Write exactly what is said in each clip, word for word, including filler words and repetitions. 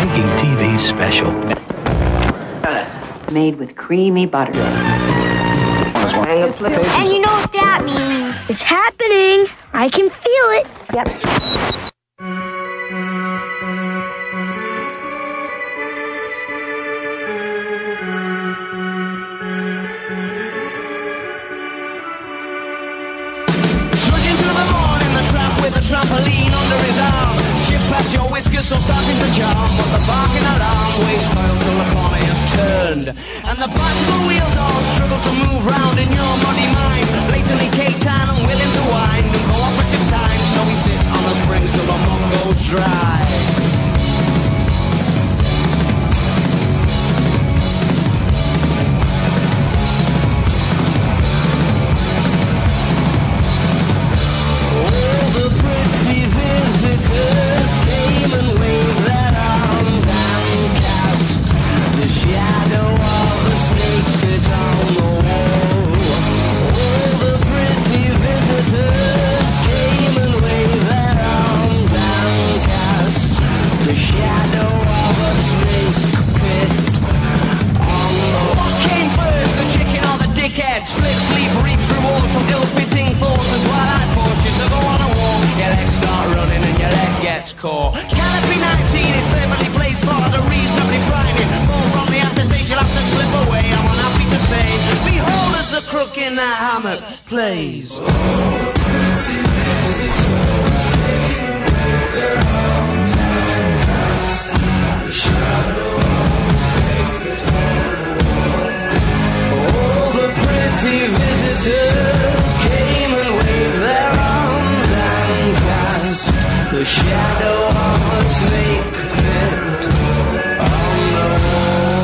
making T V special. Made with creamy butter. And you know what that means? It's happening. I can feel it. Yep. Trudging through the morning, the tramp with a trampoline under his arm. Shifts past your whiskers, so starting to jam. But the barking alarm waits coil till the corner is turned. And the bicycle wheels all struggle to move round in your muddy mind. Blatantly caked on and willing to wind and cooperative time. So we sit on the springs till the mud goes dry. Visitors came and waved their arms and cast the shadow of a snake on the wall. All the pretty visitors came and waved their arms and cast the shadow of a snake pit on the wall. What came first, the chicken or the dickhead? Split sleep, reap through walls from ill-fitting thoughts and twilight forced you to go on a walk. Your legs start running and your leg gets caught. Canopy nineteen is perfectly placed for the reasonably frightening. Fall from the aftertaste, you'll have to slip away. I'm unhappy to say, behold as the crook in the hammock plays. All the pretty visitors came with their arms and cast the shadow of a snake on the wall. All the pretty visitors came and waved their arms and cast the shadow of a snake pit on the wall.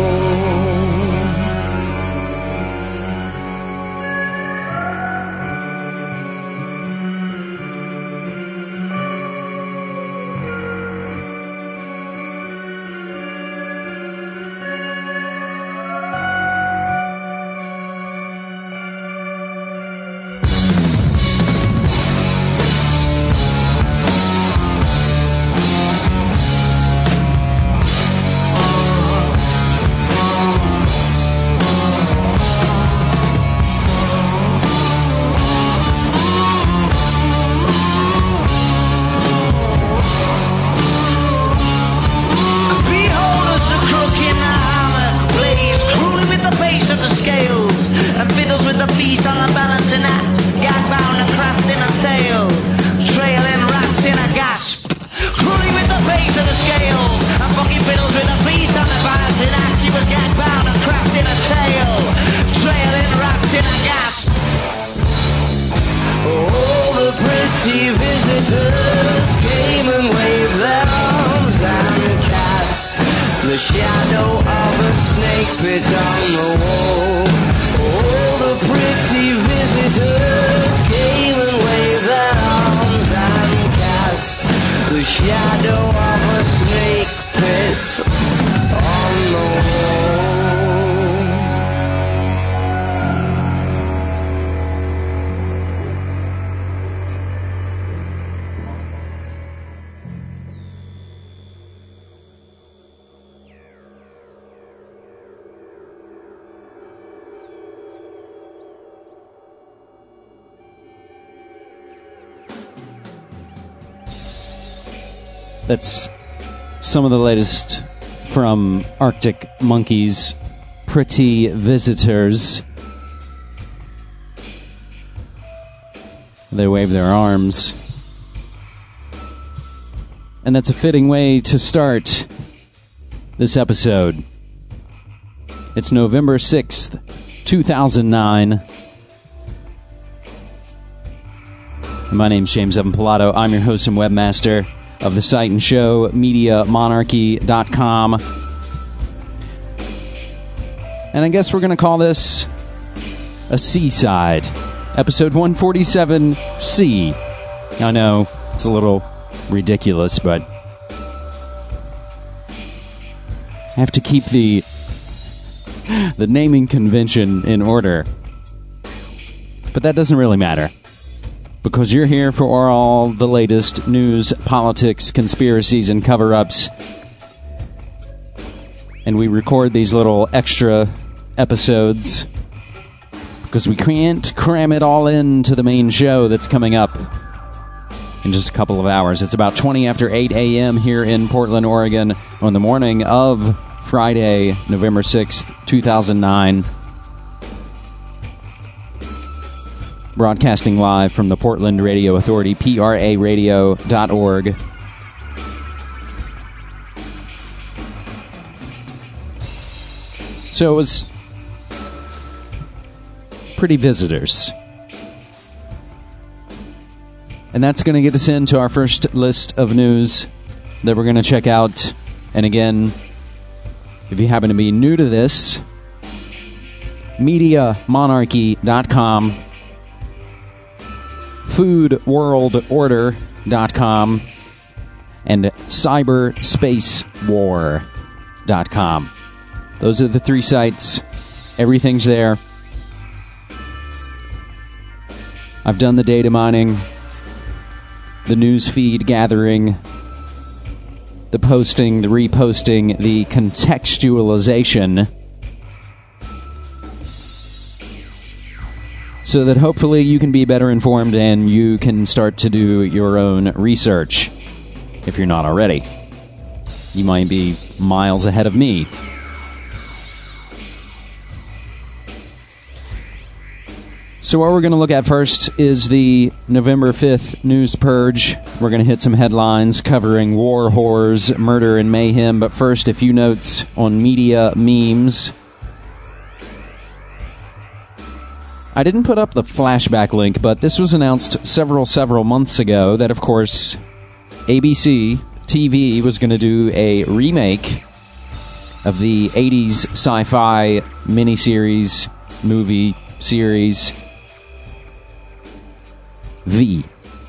That's some of the latest from Arctic Monkeys' Pretty Visitors. They wave their arms. And that's a fitting way to start this episode. It's November sixth, two thousand nine. My name's James Evan Pilato. I'm your host and webmaster of the site and show, media monarchy dot com. And I guess we're going to call this a C-side. Episode one forty-seven C. I know, it's a little ridiculous, but I have to keep the the naming convention in order. But that doesn't really matter, because you're here for all the latest news, politics, conspiracies, and cover-ups and we record these little extra episodes because we can't cram it all into the main show that's coming up in just a couple of hours. It's about twenty after eight a.m. here in Portland, Oregon, on the morning of Friday, November sixth, two thousand nine. Broadcasting live from the Portland Radio Authority, P R A radio dot org. So it was pretty visitors. And that's going to get us into our first list of news that we're going to check out. And again, if you happen to be new to this, media monarchy dot com, food world order dot com, and cyber space war dot com. Those are the three sites. Everything's there. I've done the data mining, the news feed gathering, the posting, the reposting, the contextualization, so that hopefully you can be better informed and you can start to do your own research. If you're not already, you might be miles ahead of me. So what we're going to look at first is the November fifth news purge. We're going to hit some headlines covering war, horrors, murder, and mayhem. But first, a few notes on media memes. I didn't put up the flashback link, but this was announced several, several months ago that, of course, A B C T V was going to do a remake of the eighties sci-fi miniseries, movie series, V.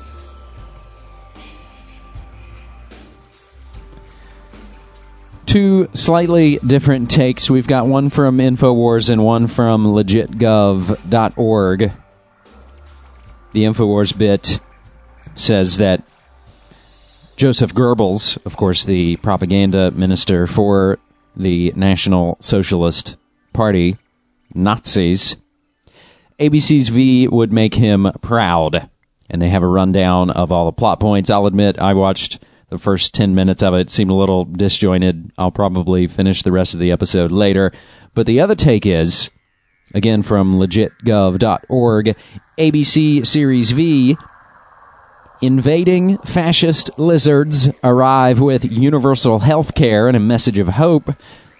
Two slightly different takes. We've got one from InfoWars and one from legit gov dot org. The InfoWars bit says that Joseph Goebbels, of course the propaganda minister for the National Socialist Party, Nazis, A B C's V would make him proud. And they have a rundown of all the plot points. I'll admit, I watched the first ten minutes of it. It seemed a little disjointed. I'll probably finish the rest of the episode later. But the other take is, again from legit gov dot org, A B C Series V, invading fascist lizards arrive with universal health care and a message of hope,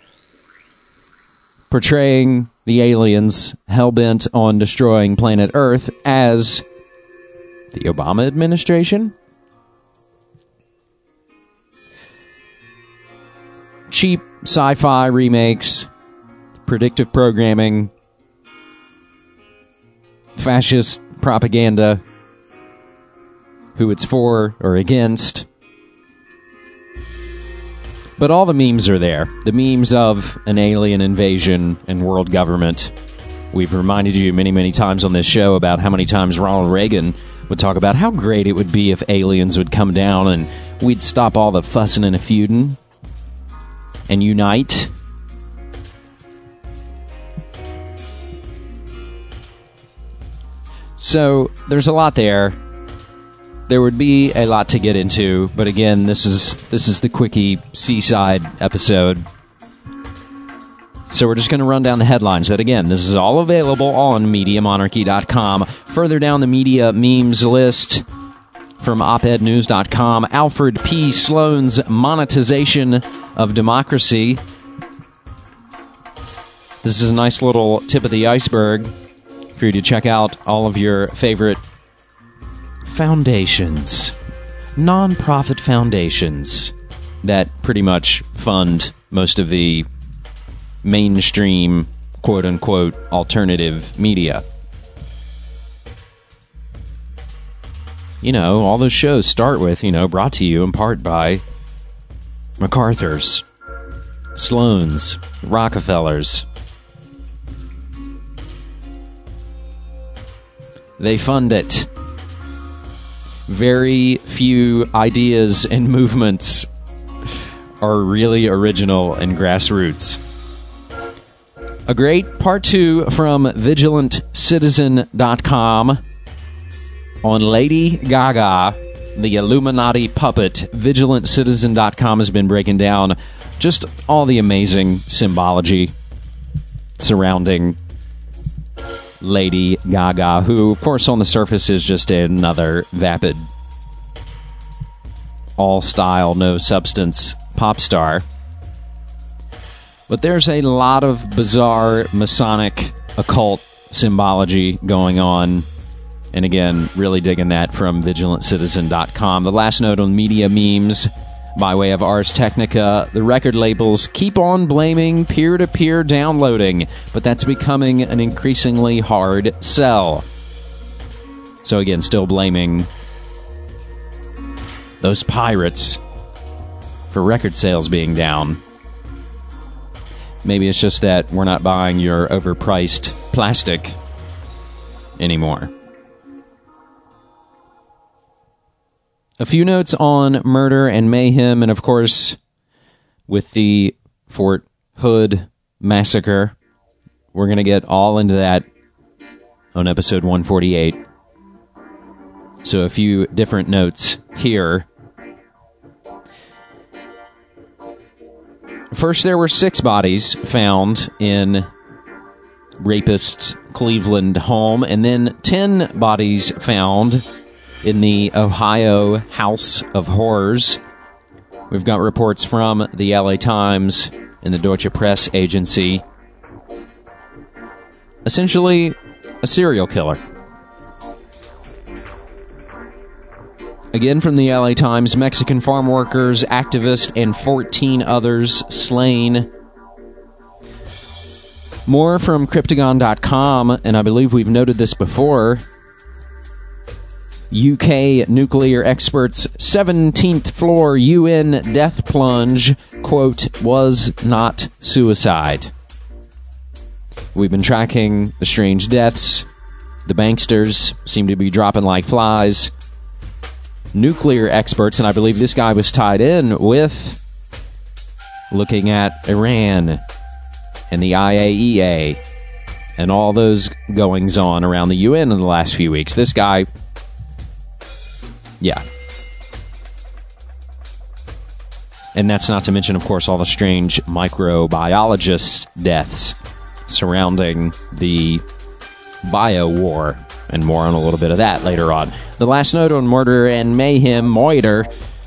portraying the aliens hell-bent on destroying planet Earth as the Obama administration. Cheap sci-fi remakes, predictive programming, fascist propaganda, who it's for or against. But all the memes are there. The memes of an alien invasion and world government. We've reminded you many, many times on this show about how many times Ronald Reagan would talk about how great it would be if aliens would come down and we'd stop all the fussing and a feuding and unite. So there's a lot there. There would be a lot to get into, but again, this is this is the quickie seaside episode. So we're just going to run down the headlines. That again, this is all available on media monarchy dot com. Further down the media memes list from op ed news dot com, Alfred P. Sloan's monetization of democracy. This is a nice little tip of the iceberg for you to check out all of your favorite foundations, non-profit foundations that pretty much fund most of the mainstream, quote-unquote, alternative media. You know, all those shows start with, you know, brought to you in part by MacArthur's, Sloan's, Rockefellers. They fund it. Very few ideas and movements are really original and grassroots. A great part two from vigilant citizen dot com on Lady Gaga, the Illuminati puppet. vigilant citizen dot com has been breaking down just all the amazing symbology surrounding Lady Gaga, who, of course, on the surface is just another vapid, all-style, no-substance pop star. But there's a lot of bizarre Masonic occult symbology going on. And again, really digging that from vigilant citizen dot com. The last note on media memes by way of Ars Technica. The record labels keep on blaming peer-to-peer downloading, but that's becoming an increasingly hard sell. So again, still blaming those pirates for record sales being down. Maybe it's just that we're not buying your overpriced plastic anymore. A few notes on murder and mayhem, and of course, with the Fort Hood massacre, we're going to get all into that on episode one forty-eight. So a few different notes here. First, there were six bodies found in rapist's Cleveland home, and then ten bodies found in the Ohio House of Horrors. We've got reports from the L A Times and the Deutsche Press Agency. Essentially, a serial killer. Again from the L A Times, Mexican farm workers, activist, and fourteen others slain. More from Cryptagon dot com, and I believe we've noted this before. U K nuclear experts' seventeenth floor U N death plunge, quote, was not suicide. We've been tracking the strange deaths. The banksters seem to be dropping like flies. Nuclear experts, and I believe this guy was tied in with looking at Iran and the I A E A and all those goings-on around the U N in the last few weeks. This guy... Yeah. And that's not to mention, of course, all the strange microbiologist deaths surrounding the bio war. And more on a little bit of that later on. The last note on murder and mayhem, moiter.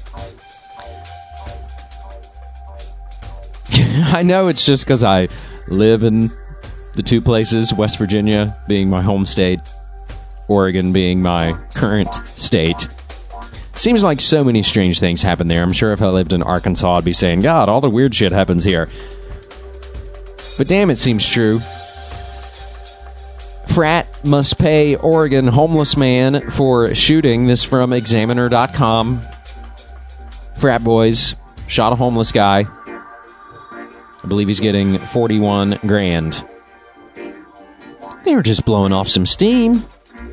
I know it's just because I live in the two places, West Virginia being my home state, Oregon being my current state. Seems like so many strange things happen there. I'm sure if I lived in Arkansas, I'd be saying, God, all the weird shit happens here. But damn, it seems true. Frat must pay Oregon homeless man for shooting. This from Examiner dot com. Frat boys shot a homeless guy. I believe he's getting forty-one grand. They were just blowing off some steam.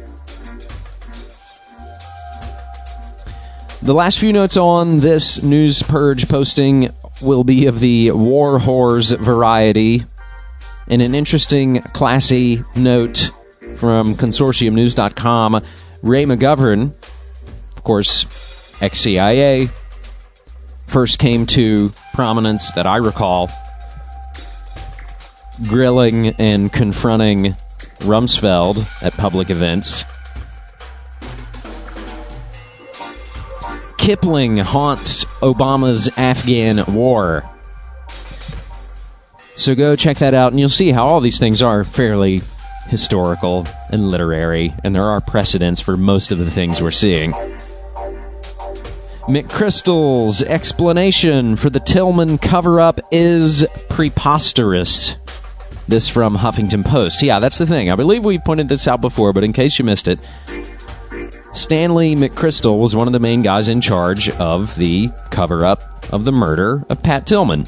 The last few notes on this news purge posting will be of the war whores variety. And an interesting, classy note from consortium news dot com. Ray McGovern, of course, ex-C I A, first came to prominence that I recall, grilling and confronting Rumsfeld at public events. Kipling haunts Obama's Afghan war. So go check that out, and you'll see how all these things are fairly historical and literary, and there are precedents for most of the things we're seeing. McChrystal's explanation for the Tillman cover-up is preposterous. This from Huffington Post. Yeah, that's the thing. I believe we pointed this out before, but in case you missed it, Stanley McChrystal was one of the main guys in charge of the cover-up of the murder of Pat Tillman.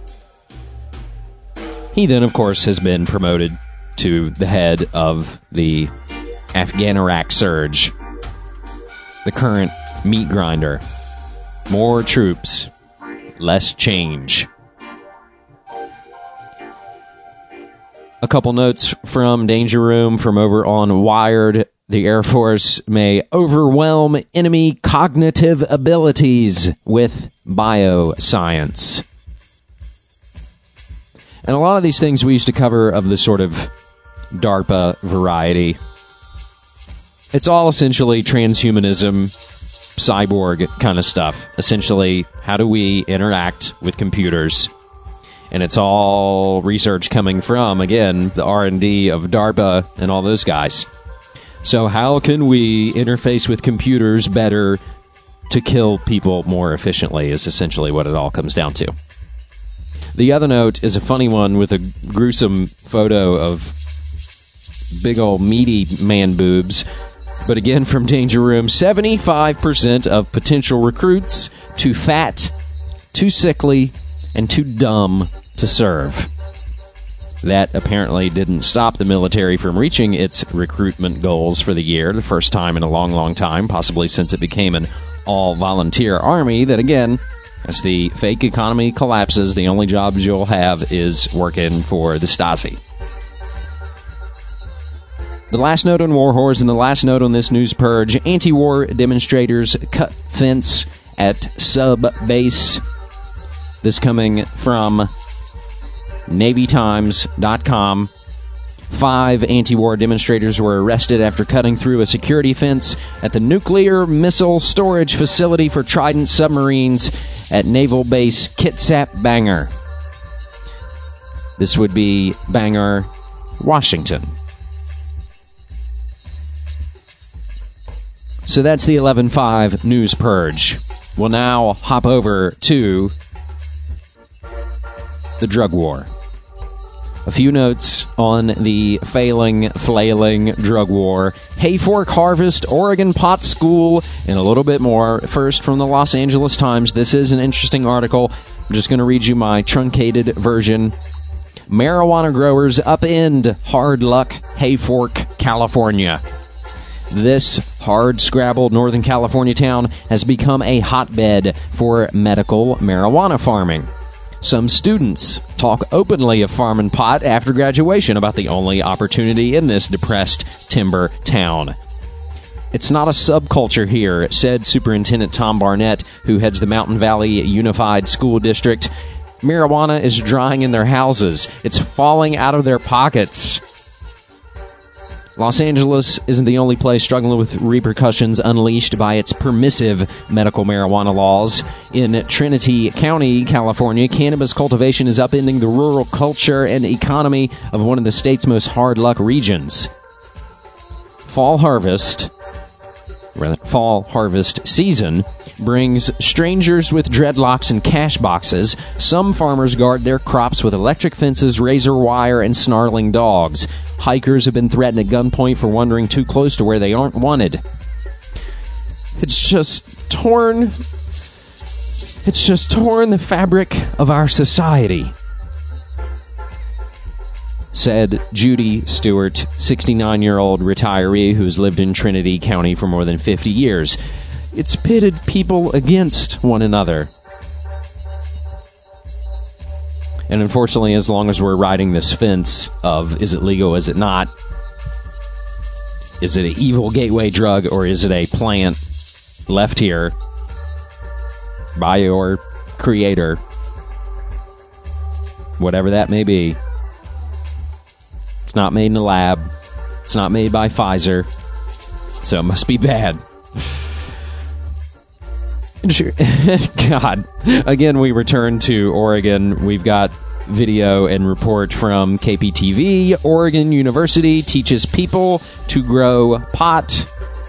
He then, of course, has been promoted to the head of the Afghan-Iraq surge, the current meat grinder. More troops less change. A couple notes from Danger Room from over on Wired. The Air Force may overwhelm enemy cognitive abilities with bioscience. And a lot of these things we used to cover of the sort of DARPA variety. It's all essentially transhumanism, cyborg kind of stuff. Essentially, how do we interact with computers? And it's all research coming from, again, the R and D of DARPA and all those guys. So how can we interface with computers better to kill people more efficiently is essentially what it all comes down to. The other note is a funny one with a gruesome photo of big old meaty man boobs. But again, from Danger Room, seventy-five percent of potential recruits too fat, too sickly, and too dumb to serve. That apparently didn't stop the military from reaching its recruitment goals for the year, the first time in a long, long time, possibly since it became an all-volunteer army that, again, as the fake economy collapses, the only jobs you'll have is working for the Stasi. The last note on War Whores and the last note on this news purge, anti-war demonstrators cut fence at sub base. This coming from Navy Times dot com. Five anti-war demonstrators were arrested after cutting through a security fence at the nuclear missile storage facility for Trident submarines at Naval Base Kitsap Bangor. This would be Bangor, Washington. So that's the eleven five news purge. We'll now hop over to the drug war. A few notes on the failing, flailing drug war. Hayfork Harvest, Oregon Pot School, and a little bit more. First, from the Los Angeles Times. This is an interesting article. I'm just going to read you my truncated version. Marijuana growers upend hard luck, Hayfork, California. This hard-scrabbled Northern California town has become a hotbed for medical marijuana farming. Some students talk openly of farming pot after graduation about the only opportunity in this depressed timber town. It's not a subculture here, said Superintendent Tom Barnett, who heads the Mountain Valley Unified School District. Marijuana is drying in their houses. It's falling out of their pockets. Los Angeles isn't the only place struggling with repercussions unleashed by its permissive medical marijuana laws. In Trinity County, California, cannabis cultivation is upending the rural culture and economy of one of the state's most hard-luck regions. Fall harvest, rather, fall harvest season brings strangers with dreadlocks and cash boxes. Some farmers guard their crops with electric fences, razor wire, and snarling dogs. Hikers have been threatened at gunpoint for wandering too close to where they aren't wanted. It's just torn. It's just torn the fabric of our society, said Judy Stewart, sixty-nine-year-old retiree who's lived in Trinity County for more than fifty years. It's pitted people against one another. And unfortunately, as long as we're riding this fence of is it legal, is it not? Is it an evil gateway drug, or is it a plant left here by your creator? Whatever that may be. It's not made in a lab. It's not made by Pfizer. So it must be bad. God. Again, we return to Oregon. We've got video and report from K P T V. Oregon University teaches people to grow pot.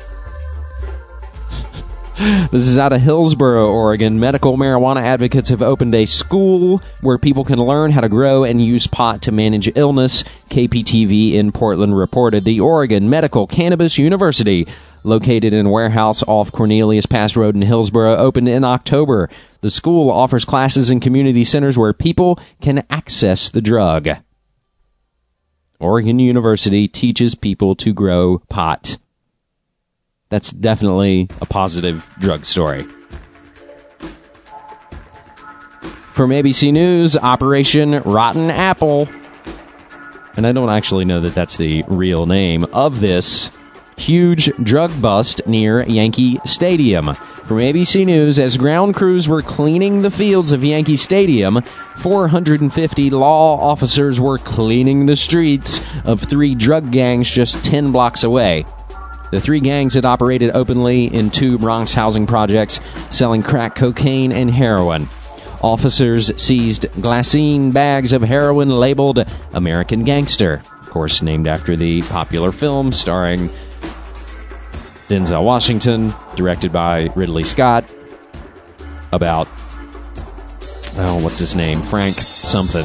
This is out of Hillsboro, Oregon. Medical marijuana advocates have opened a school where people can learn how to grow and use pot to manage illness. K P T V in Portland reported the Oregon Medical Cannabis University, located in a warehouse off Cornelius Pass Road in Hillsboro, opened in October. The school offers classes in community centers where people can access the drug. Oregon University teaches people to grow pot. That's definitely a positive drug story. From A B C News, Operation Rotten Apple. And I don't actually know that that's the real name of this huge drug bust near Yankee Stadium. From A B C News, as ground crews were cleaning the fields of Yankee Stadium, four hundred fifty law officers were cleaning the streets of three drug gangs just ten blocks away. The three gangs had operated openly in two Bronx housing projects, selling crack cocaine and heroin. Officers seized glassine bags of heroin labeled American Gangster, of course named after the popular film starring Denzel Washington, directed by Ridley Scott, about, oh, what's his name? Frank something.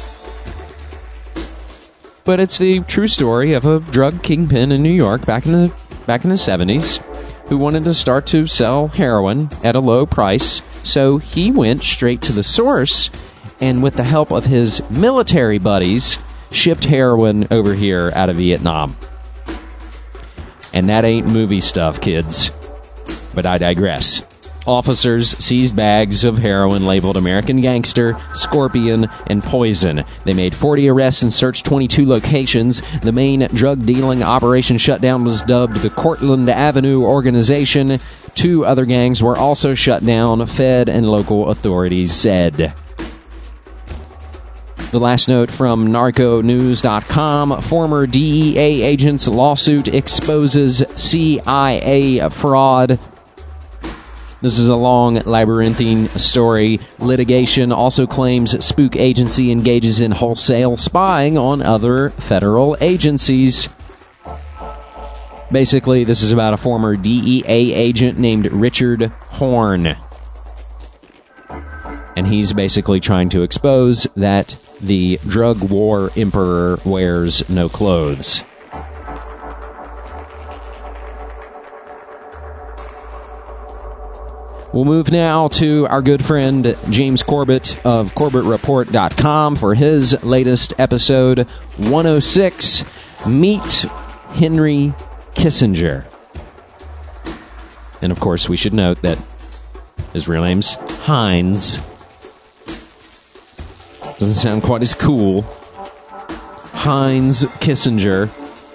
But it's the true story of a drug kingpin in New York back in the back in the seventies who wanted to start to sell heroin at a low price, so he went straight to the source and, with the help of his military buddies, shipped heroin over here out of Vietnam. And that ain't movie stuff, kids. But I digress. Officers seized bags of heroin labeled American Gangster, Scorpion, and Poison. They made forty arrests and searched twenty-two locations. The main drug-dealing operation shutdown was dubbed the Cortlandt Avenue Organization. Two other gangs were also shut down, Fed and local authorities said. The last note from narco news dot com. Former D E A agent's lawsuit exposes C I A fraud. This is a long, labyrinthine story. Litigation also claims Spook Agency engages in wholesale spying on other federal agencies. Basically, this is about a former D E A agent named Richard Horn. And he's basically trying to expose that the drug war emperor wears no clothes. We'll move now to our good friend James Corbett of Corbett Report dot com for his latest episode, one oh six, Meet Henry Kissinger. And of course, we should note that his real name's Heinz. Doesn't sound quite as cool. Heinz Kissinger.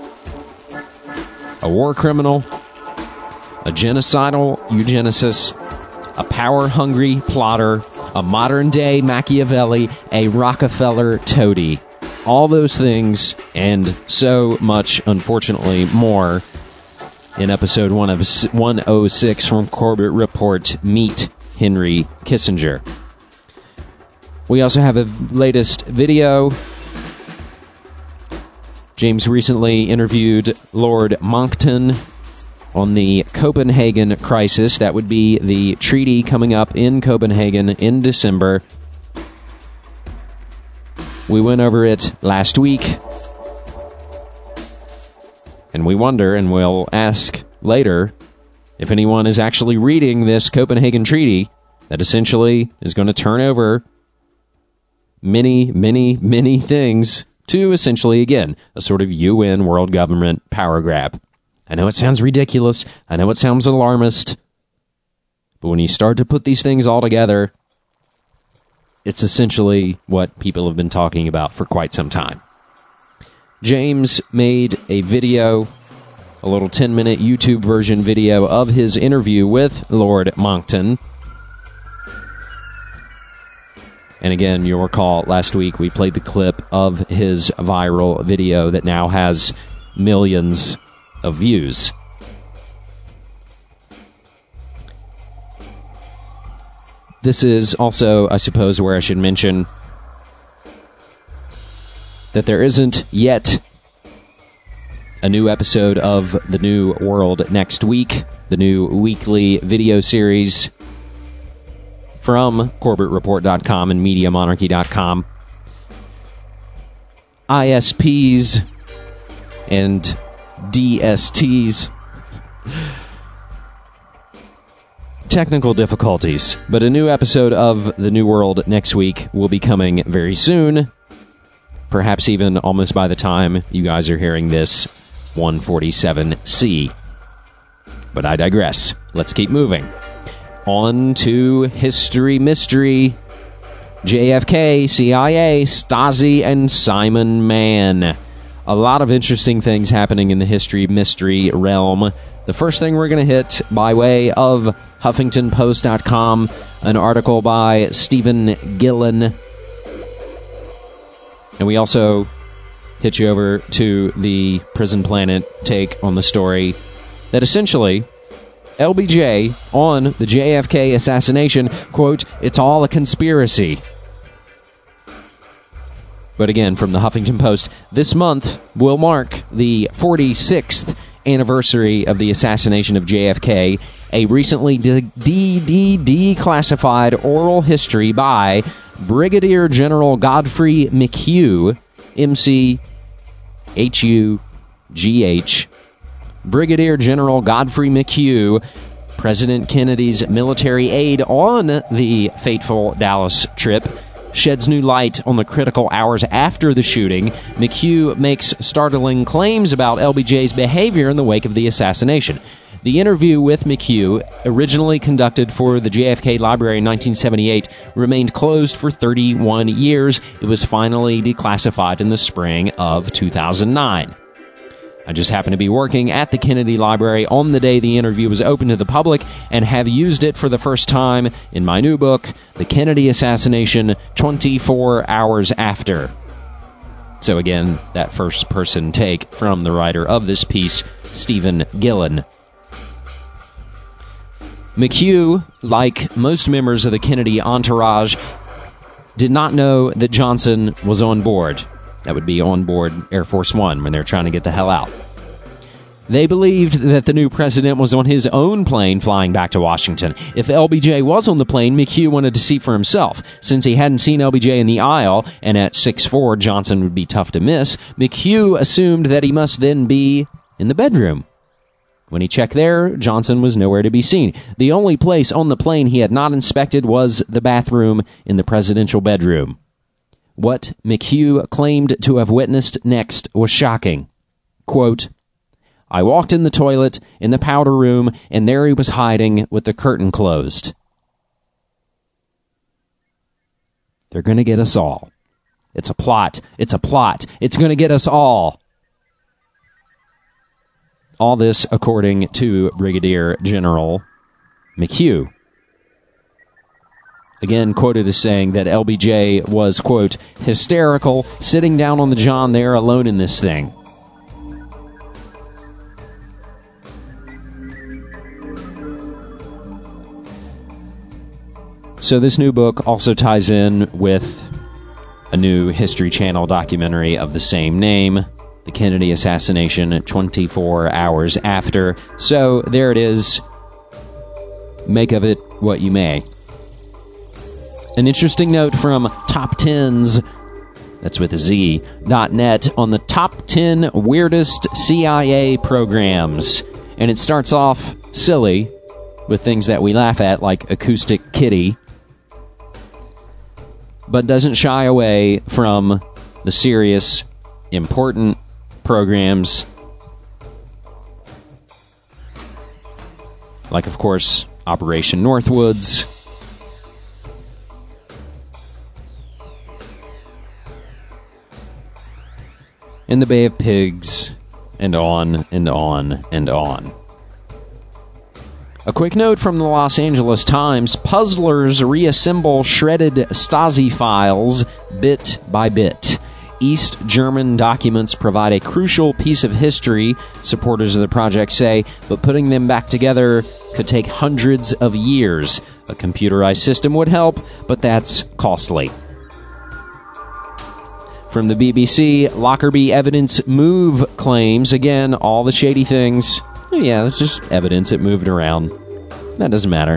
A war criminal, a genocidal eugenicist, a power-hungry plotter, a modern-day Machiavelli, a Rockefeller toady. All those things, and so much, unfortunately, more, in episode one of one oh six from Corbett Report, Meet Henry Kissinger. We also have a latest video. James recently interviewed Lord Monckton on the Copenhagen crisis. That would be the treaty coming up in Copenhagen in December. We went over it last week. And we wonder, and we'll ask later, if anyone is actually reading this Copenhagen Treaty that essentially is going to turn over many, many, many things to essentially, again, a sort of U N world government power grab. I know it sounds ridiculous. I know it sounds alarmist. But when you start to put these things all together, it's essentially what people have been talking about for quite some time. James made a video, a little ten-minute YouTube version video of his interview with Lord Monckton. And again, you'll recall last week we played the clip of his viral video that now has millions of views. This is also, I suppose, where I should mention that there isn't yet a new episode of The New World next week, the new weekly video series from Corbett Report dot com and Media Monarchy dot com. I S Ps and D S Ts. Technical difficulties, but a new episode of The New World next week will be coming very soon. Perhaps even almost by the time you guys are hearing this, one forty-seven C. But I digress. Let's keep moving. On to History Mystery. J F K, C I A, Stasi, and Simon Mann. A lot of interesting things happening in the history mystery realm. The first thing we're going to hit by way of Huffington Post dot com, an article by Stephen Gillen. And we also hit you over to the Prison Planet take on the story that essentially L B J on the J F K assassination, quote, "It's all a conspiracy." But again, from the Huffington Post, this month will mark the forty-sixth anniversary of the assassination of J F K, a recently de- de- de- declassified oral history by Brigadier General Godfrey McHugh, M C H U G H. Brigadier General Godfrey McHugh, President Kennedy's military aide on the fateful Dallas trip, sheds new light on the critical hours after the shooting. McHugh makes startling claims about L B J's behavior in the wake of the assassination. The interview with McHugh, originally conducted for the J F K Library in nineteen seventy-eight, remained closed for thirty-one years. It was finally declassified in the spring of two thousand nine. I just happened to be working at the Kennedy Library on the day the interview was open to the public and have used it for the first time in my new book, The Kennedy Assassination, twenty-four Hours After. So again, that first-person take from the writer of this piece, Stephen Gillen. McHugh, like most members of the Kennedy entourage, did not know that Johnson was on board. That would be on board Air Force One when they're trying to get the hell out. They believed that the new president was on his own plane flying back to Washington. If L B J was on the plane, McHugh wanted to see for himself. Since he hadn't seen L B J in the aisle, and at six foot four Johnson would be tough to miss, McHugh assumed that he must then be in the bedroom. When he checked there, Johnson was nowhere to be seen. The only place on the plane he had not inspected was the bathroom in the presidential bedroom. What McHugh claimed to have witnessed next was shocking. Quote, "I walked in the toilet, in the powder room, and there he was hiding with the curtain closed." They're going to get us all. It's a plot. It's a plot. It's going to get us all. All this according to Brigadier General McHugh. Again, quoted as saying that L B J was, quote, "hysterical, sitting down on the john there alone in this thing." So this new book also ties in with a new History Channel documentary of the same name, The Kennedy Assassination, twenty-four Hours After. So there it is. Make of it what you may. An interesting note from Top Tens, that's with a Z, dot net, on the top ten weirdest C I A programs. And it starts off silly with things that we laugh at, like Acoustic Kitty, but doesn't shy away from the serious, important programs, like, of course, Operation Northwoods, in the Bay of Pigs, and on and on and on. A quick note from the Los Angeles Times: puzzlers reassemble shredded Stasi files bit by bit. East German documents provide a crucial piece of history, supporters of the project say, but putting them back together could take hundreds of years. A computerized system would help, but that's costly. From the B B C, Lockerbie evidence move claims. Again, all the shady things. Yeah, it's just evidence. It moved around. That doesn't matter.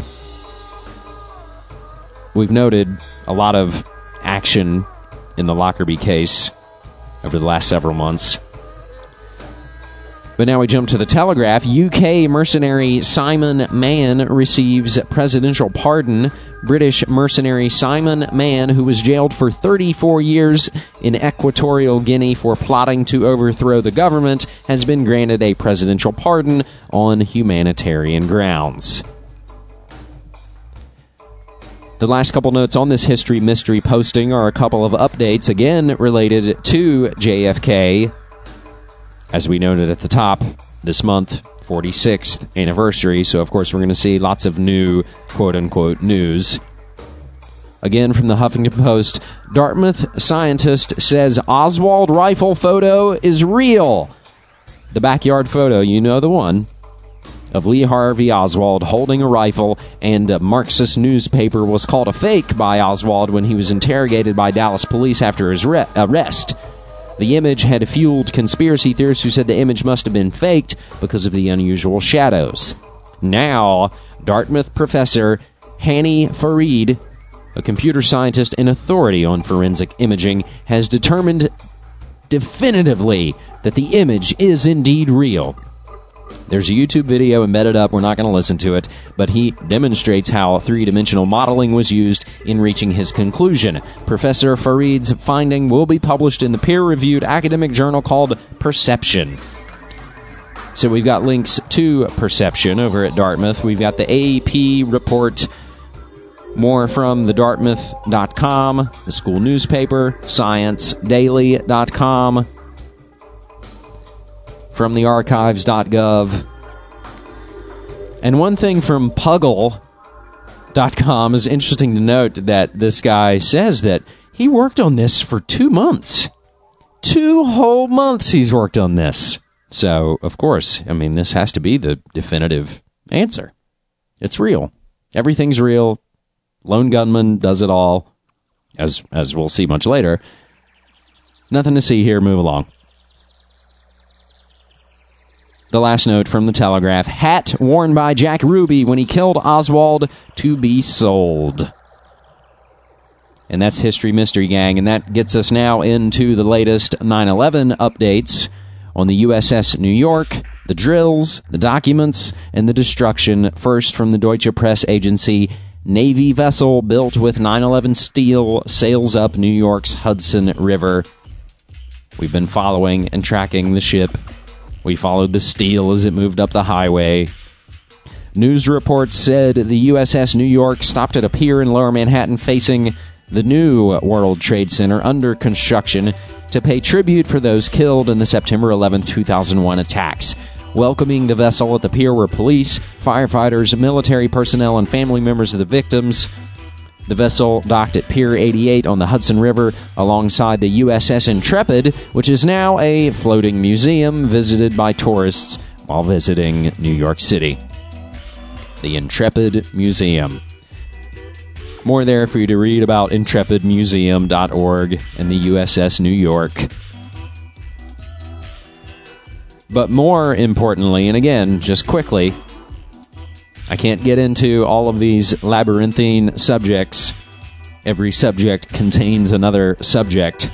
We've noted a lot of action in the Lockerbie case over the last several months. But now we jump to the Telegraph. U K mercenary Simon Mann receives presidential pardon. British mercenary Simon Mann, who was jailed for thirty-four years in Equatorial Guinea for plotting to overthrow the government, has been granted a presidential pardon on humanitarian grounds. The last couple notes on this History Mystery posting are a couple of updates, again related to J F K. As we noted at the top, this month, forty-sixth anniversary, so of course we're going to see lots of new quote-unquote news. Again from the Huffington Post, Dartmouth scientist says Oswald rifle photo is real. The backyard photo, you know the one, of Lee Harvey Oswald holding a rifle, and a Marxist newspaper was called a fake by Oswald when he was interrogated by Dallas police after his re- arrest. The image had fueled conspiracy theorists who said the image must have been faked because of the unusual shadows. Now, Dartmouth professor Hani Farid, a computer scientist and authority on forensic imaging, has determined definitively that the image is indeed real. There's a YouTube video embedded up. We're not going to listen to it, but he demonstrates how three-dimensional modeling was used in reaching his conclusion. Professor Farid's finding will be published in the peer-reviewed academic journal called Perception. So we've got links to Perception over at Dartmouth. We've got the A P report, more from the Dartmouth dot com, the school newspaper, science daily dot com, from the archives dot gov. And one thing from puggle dot com is interesting to note that this guy says that he worked on this for two months. Two whole months he's worked on this. So, of course, I mean, this has to be the definitive answer. It's real. Everything's real. Lone gunman does it all, as as we'll see much later. Nothing to see here. Move along. The last note from the Telegraph. Hat worn by Jack Ruby when he killed Oswald to be sold. And that's History Mystery Gang, and that gets us now into the latest nine eleven updates on the U S S New York, the drills, the documents, and the destruction. First from the Deutsche Press Agency. Navy vessel built with nine eleven steel sails up New York's Hudson River. We've been following and tracking the ship. We followed the steel as it moved up the highway. News reports said the U S S New York stopped at a pier in Lower Manhattan facing the new World Trade Center under construction to pay tribute for those killed in the September eleventh, two thousand one attacks. Welcoming the vessel at the pier were police, firefighters, military personnel, and family members of the victims. The vessel docked at Pier eighty-eight on the Hudson River alongside the U S S Intrepid, which is now a floating museum visited by tourists while visiting New York City. The Intrepid Museum. More there for you to read about intrepid museum dot org and the U S S New York. But more importantly, and again, just quickly, I can't get into all of these labyrinthine subjects. Every subject contains another subject.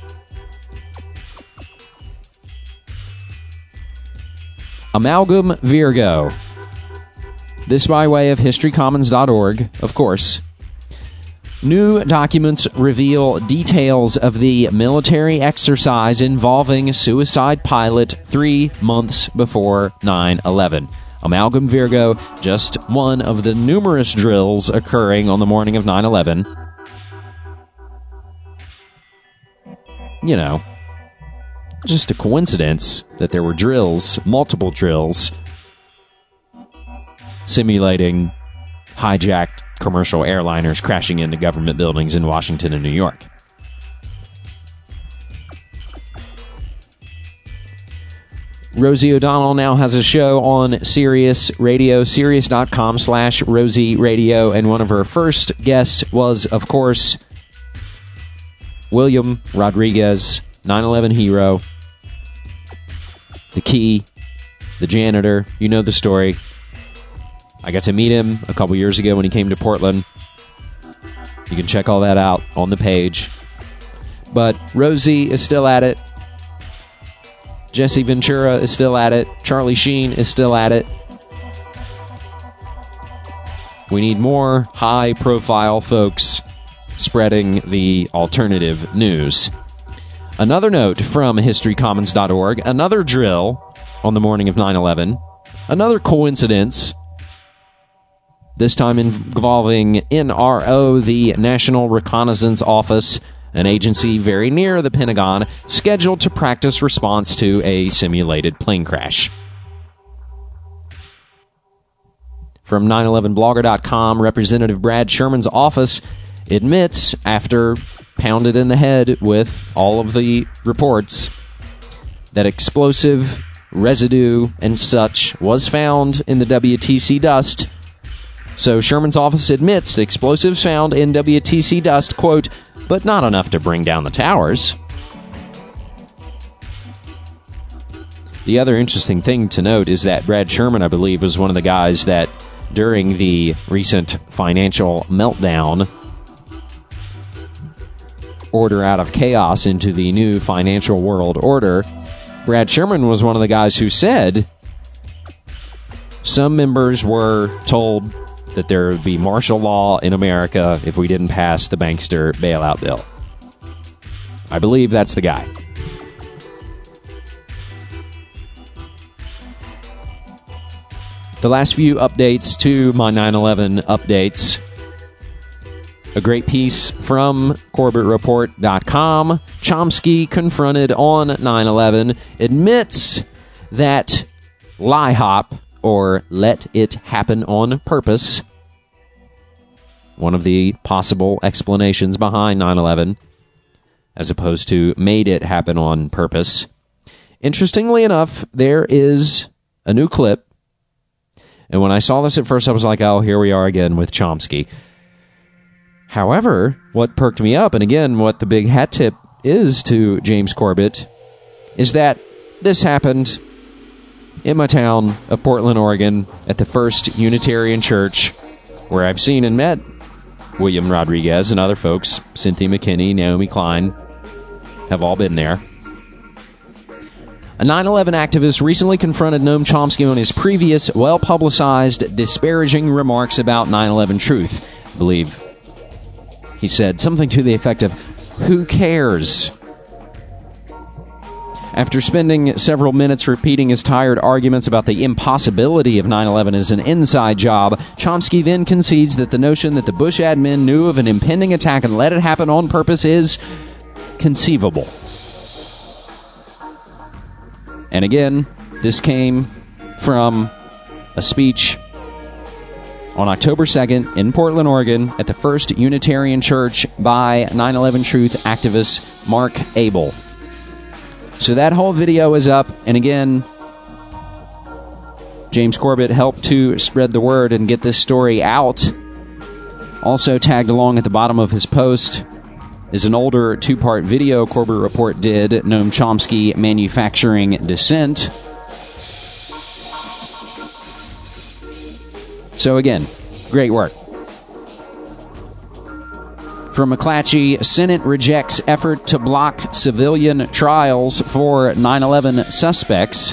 Amalgam Virgo. This by way of history commons dot org, of course. New documents reveal details of the military exercise involving suicide pilot three months before nine eleven. Amalgam Virgo, just one of the numerous drills occurring on the morning of nine eleven. You know, just a coincidence that there were drills, multiple drills, simulating hijacked commercial airliners crashing into government buildings in Washington and New York. Rosie O'Donnell now has a show on Sirius Radio, sirius.com slash Rosie Radio, and one of her first guests was, of course, William Rodriguez, nine eleven hero, the key, the janitor. You know the story. I got to meet him a couple years ago when he came to Portland. You can check all that out on the page. But Rosie is still at it. Jesse Ventura is still at it. Charlie Sheen is still at it. We need more high-profile folks spreading the alternative news. Another note from history commons dot org. Another drill on the morning of nine eleven. Another coincidence this time involving N R O, the National Reconnaissance Office, an agency very near the Pentagon, scheduled to practice response to a simulated plane crash. From nine eleven blogger dot com, Representative Brad Sherman's office admits, after pounded in the head with all of the reports, that explosive residue and such was found in the W T C dust. So Sherman's office admits the explosives found in W T C dust, quote, but not enough to bring down the towers. The other interesting thing to note is that Brad Sherman, I believe, was one of the guys that during the recent financial meltdown, order out of chaos into the new financial world order, Brad Sherman was one of the guys who said some members were told that there would be martial law in America if we didn't pass the bankster bailout bill. I believe that's the guy. The last few updates to my nine eleven updates. A great piece from Corbett Report dot com. Chomsky, confronted on nine eleven, admits that lie hop, or let it happen on purpose, one of the possible explanations behind nine eleven, as opposed to made it happen on purpose. Interestingly enough, there is a new clip. And when I saw this at first, I was like, oh, here we are again with Chomsky. However, what perked me up, and again, what the big hat tip is to James Corbett, is that this happened in my town of Portland, Oregon, at the First Unitarian Church, where I've seen and met William Rodriguez and other folks. Cynthia McKinney, Naomi Klein, have all been there. A nine eleven activist recently confronted Noam Chomsky on his previous, well-publicized, disparaging remarks about nine eleven truth. I believe he said something to the effect of, "Who cares?" After spending several minutes repeating his tired arguments about the impossibility of nine eleven as an inside job, Chomsky then concedes that the notion that the Bush admin knew of an impending attack and let it happen on purpose is conceivable. And again, this came from a speech on October second in Portland, Oregon, at the First Unitarian Church by nine eleven Truth activist Mark Abel. So that whole video is up, and again, James Corbett helped to spread the word and get this story out. Also tagged along at the bottom of his post is an older two-part video Corbett Report did, Noam Chomsky Manufacturing Dissent. So again, great work. From McClatchy, Senate rejects effort to block civilian trials for nine eleven suspects.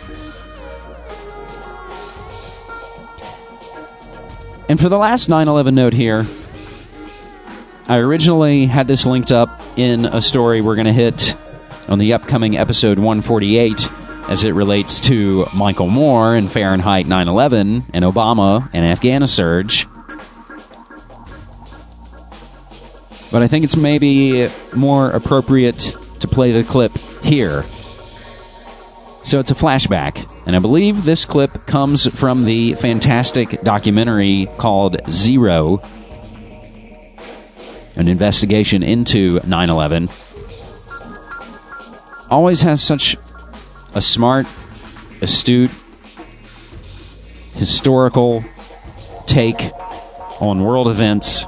And for the last nine eleven note here, I originally had this linked up in a story we're going to hit on the upcoming episode one forty-eight as it relates to Michael Moore and Fahrenheit nine eleven and Obama and Afghanistan surge. But I think it's maybe more appropriate to play the clip here. So it's a flashback, and I believe this clip comes from the fantastic documentary called Zero, an investigation into nine eleven. Always has such a smart, astute, historical take on world events.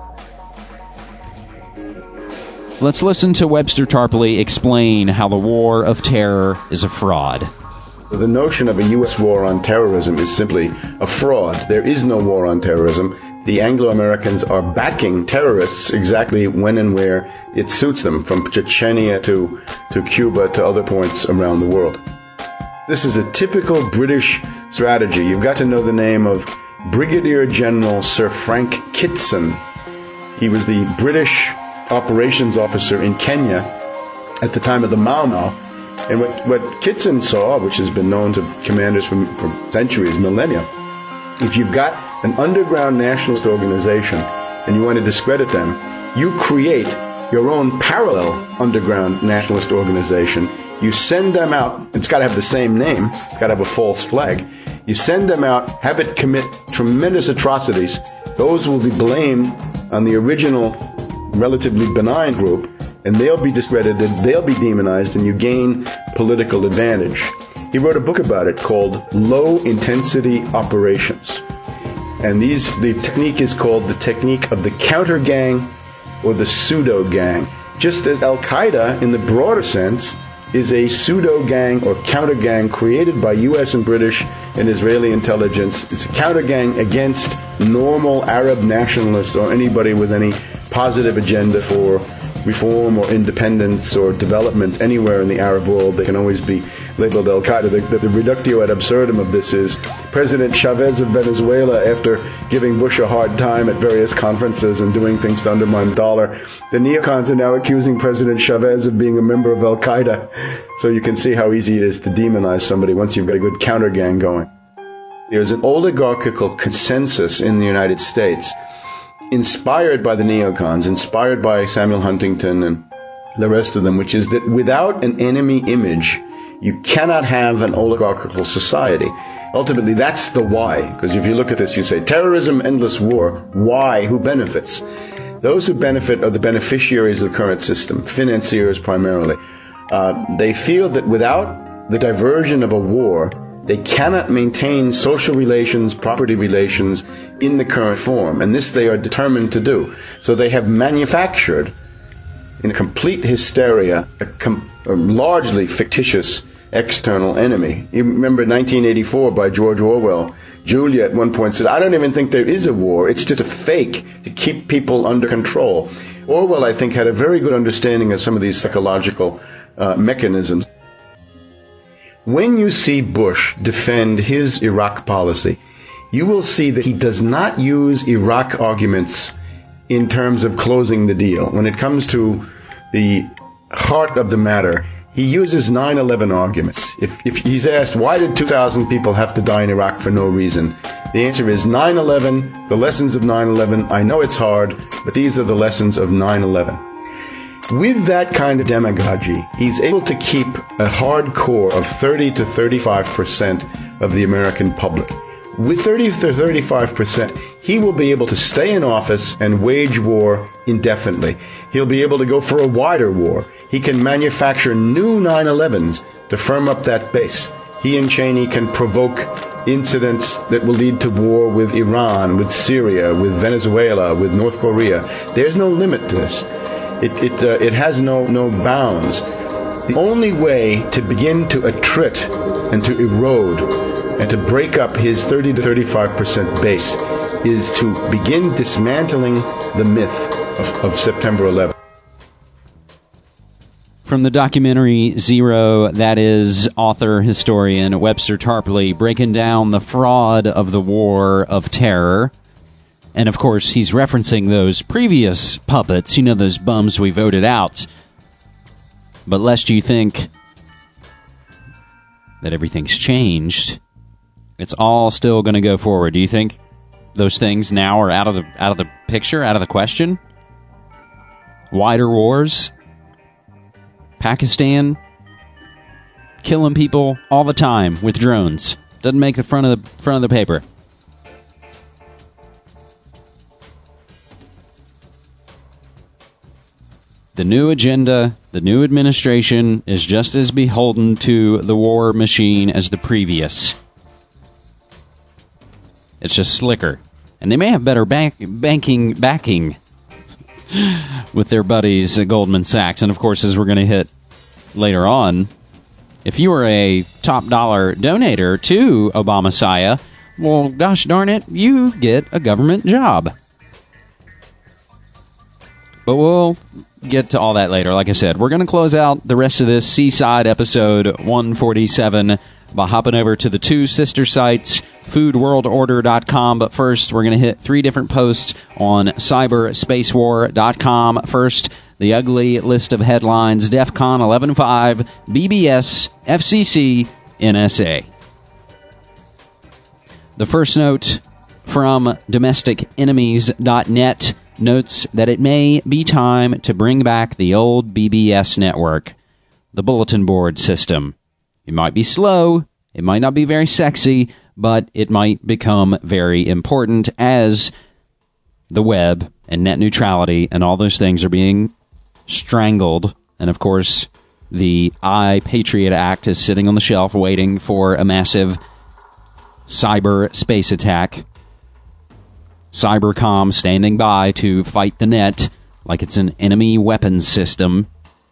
Let's listen to Webster Tarpley explain how the war of terror is a fraud. The notion of a U S war on terrorism is simply a fraud. There is no war on terrorism. The Anglo-Americans are backing terrorists exactly when and where it suits them, from Chechnya to, to Cuba to other points around the world. This is a typical British strategy. You've got to know the name of Brigadier General Sir Frank Kitson. He was the British operations officer in Kenya at the time of the Mau Mau. And what, what Kitson saw, which has been known to commanders for, for centuries, millennia, if you've got an underground nationalist organization and you want to discredit them, you create your own parallel underground nationalist organization. You send them out. It's got to have the same name. It's got to have a false flag. You send them out, have it commit tremendous atrocities. Those will be blamed on the original, relatively benign group, and they'll be discredited, they'll be demonized, and you gain political advantage. He wrote a book about it called Low Intensity Operations. And these, the technique is called the technique of the counter gang or the pseudo gang. Just as Al-Qaeda, in the broader sense, is a pseudo gang or counter gang created by U S and British and Israeli intelligence. It's a counter gang against normal Arab nationalists or anybody with any positive agenda for reform or independence or development anywhere in the Arab world. They can always be labeled Al-Qaeda. The, the, the reductio ad absurdum of this is President Chavez of Venezuela, after giving Bush a hard time at various conferences and doing things to undermine the dollar, the neocons are now accusing President Chavez of being a member of Al-Qaeda. So you can see how easy it is to demonize somebody once you've got a good counter gang going. There's an oligarchical consensus in the United States, inspired by the neocons, inspired by Samuel Huntington and the rest of them, which is that without an enemy image, you cannot have an oligarchical society. Ultimately, that's the why. Because if you look at this, you say, terrorism, endless war. Why? Who benefits? Those who benefit are the beneficiaries of the current system, financiers primarily. Uh, they feel that without the diversion of a war, they cannot maintain social relations, property relations in the current form. And this they are determined to do. So they have manufactured, in complete hysteria, a, com- a largely fictitious external enemy. You remember nineteen eighty-four by George Orwell. Julia at one point says, I don't even think there is a war. It's just a fake to keep people under control. Orwell, I think, had a very good understanding of some of these psychological uh, mechanisms. When you see Bush defend his Iraq policy, you will see that he does not use Iraq arguments in terms of closing the deal. When it comes to the heart of the matter, he uses nine eleven arguments. If, if he's asked, why did two thousand people have to die in Iraq for no reason? The answer is nine eleven, the lessons of nine eleven. I know it's hard, but these are the lessons of nine eleven. With that kind of demagogy, he's able to keep a hard core of thirty to thirty-five percent of the American public. With thirty to thirty-five percent, he will be able to stay in office and wage war indefinitely. He'll be able to go for a wider war. He can manufacture new nine elevens to firm up that base. He and Cheney can provoke incidents that will lead to war with Iran, with Syria, with Venezuela, with North Korea. There's no limit to this. It it uh, it has no no bounds. The only way to begin to attrit and to erode and to break up his thirty to thirty-five percent base is to begin dismantling the myth of, of September eleventh. From the documentary Zero, that is author, historian Webster Tarpley breaking down the fraud of the War of Terror. And, of course, he's referencing those previous puppets, you know, those bums we voted out. But lest you think that everything's changed, it's all still going to go forward. Do you think those things now are out of the out of the picture, out of the question? Wider wars? Pakistan? Killing people all the time with drones. Doesn't make the front of the front of the paper. The new agenda, the new administration is just as beholden to the war machine as the previous. It's just slicker. And they may have better bank, banking backing with their buddies at Goldman Sachs. And, of course, as we're going to hit later on, if you were a top dollar donator to Obama-Siah, well, gosh darn it, you get a government job. But we'll get to all that later. Like I said, we're going to close out the rest of this Seaside episode one forty-seven by hopping over to the two sister sites, food world order dot com. But first, we're going to hit three different posts on cyber space war dot com. First, the ugly list of headlines, DEFCON eleven five, B B S, F C C, N S A. The first note from domestic enemies dot net notes that it may be time to bring back the old B B S network, the bulletin board system. It might be slow, it might not be very sexy, but it might become very important as the web and net neutrality and all those things are being strangled. And of course, the iPatriot Act is sitting on the shelf waiting for a massive cyber space attack. Cybercom standing by to fight the net like it's an enemy weapons system.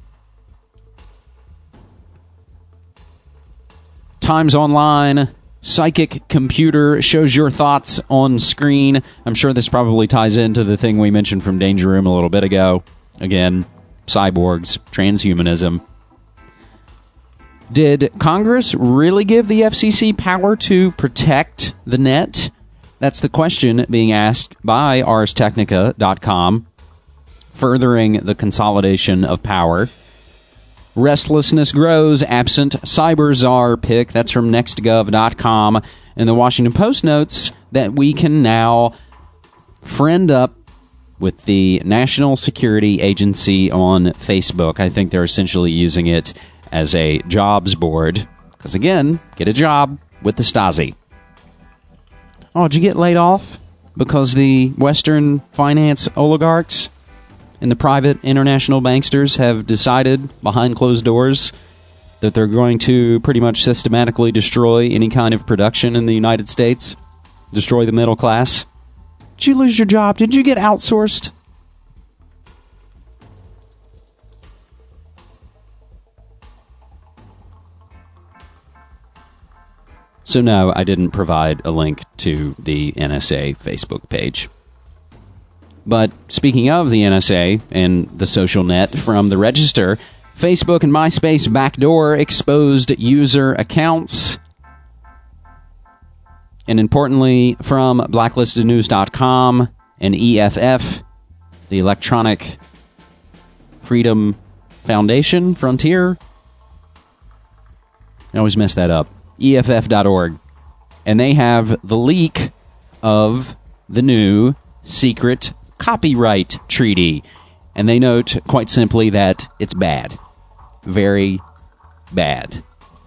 Times Online, psychic computer shows your thoughts on screen. I'm sure this probably ties into the thing we mentioned from Danger Room a little bit ago. Again, cyborgs, transhumanism. Did Congress really give the F C C power to protect the net? That's the question being asked by ars technica dot com, furthering the consolidation of power. Restlessness grows absent cyber czar pick. That's from next gov dot com. And the Washington Post notes that we can now friend up with the National Security Agency on Facebook. I think they're essentially using it as a jobs board. Because again, get a job with the Stasi. Oh, did you get laid off? Because the Western finance oligarchs and the private international banksters have decided behind closed doors that they're going to pretty much systematically destroy any kind of production in the United States, destroy the middle class. Did you lose your job? Did you get outsourced? So no, I didn't provide a link to the N S A Facebook page. But speaking of the N S A and the social net, from the Register, Facebook and MySpace backdoor exposed user accounts. And importantly, from blacklisted news dot com and E F F, the Electronic Freedom Foundation, Frontier. I always mess that up. E F F dot org. And they have the leak of the new secret copyright treaty. And they note, quite simply, that it's bad. Very bad.